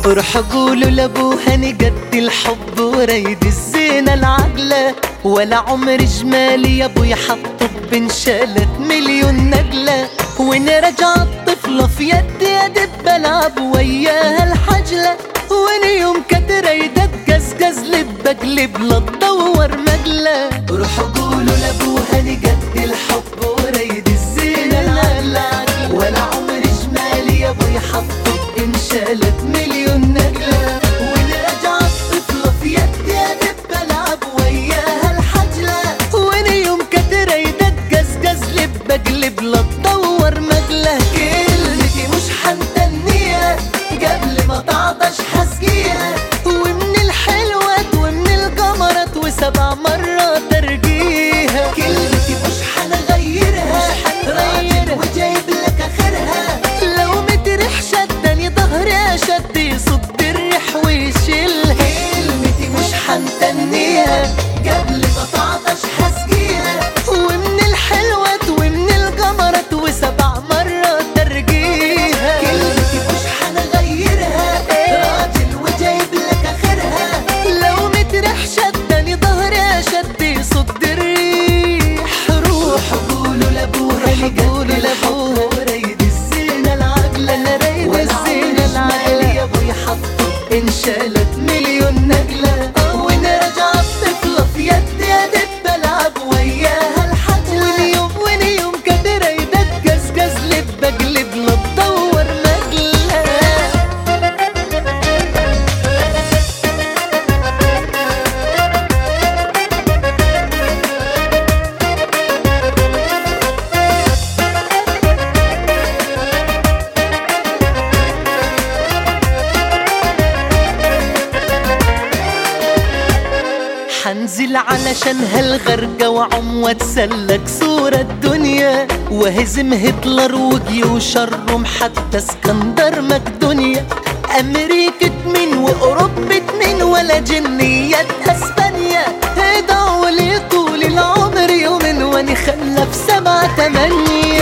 روح قولوا لابوها نجد الحب ورايد الزينة العجلة، ولا عمر جمالي يا ابويا حطه بنشالت مليون نجلة، وان رجع الطفلة في يدي يا دب العب وياها الحجلة، وان يوم كانت رايدة تجزجز لب اقلب لا تدور مجلة. روح قولوا لابوها نجد الحب ورايد الزينة العجلة، ولا عمر جمالي يا ابويا حطه بنشالت مليون نجلة، وان رجع الطفلة في يدي يا دب العب وياها الحجلة، وان يوم كانت رايدة تجزجز لب اقلب لا تدور مجلة. كلمتي مش حنتنيها قبل ما تعطش حسقيها، ومن الحلوات ومن القمرات وسبع مرات ارجيها. كلمتي مش حنغيرها راجل وجايب لك اخرها، لو متريح شدني ظهري شد يصد الريح ويشيلها. كلمتي مش حنتنيها قبل ما تعطش حسقيها، ومن الحلوات ومن القمرات وسبع مرات ارجيها. كلمتي مش حنغيرها راجل وجايب لك اخرها، لو متريح شدني ظهري شد يصد الريح. روح قولوا لابوها قولوا لابوها ورايد الزينة العجلة، انا رايد الزينة العجلة يا ابويا حطه انشالت مليون نجلة، وان رجع الطفلة في يدي يا دب العب وياها الحجلة، وان يوم كانت رايدة تجزجز لب اقلب لا تدور مجلة. حنزل علشان هالغرقة وعم واتسلك صورة الدنيا، وهزم هتلر وجيوش الروم حتى اسكندر مقدونيا، امريكة مين واوروبة مين ولا جنية اسبانيا. ادعوا لي طول العمر يومين واني خلف 7 8.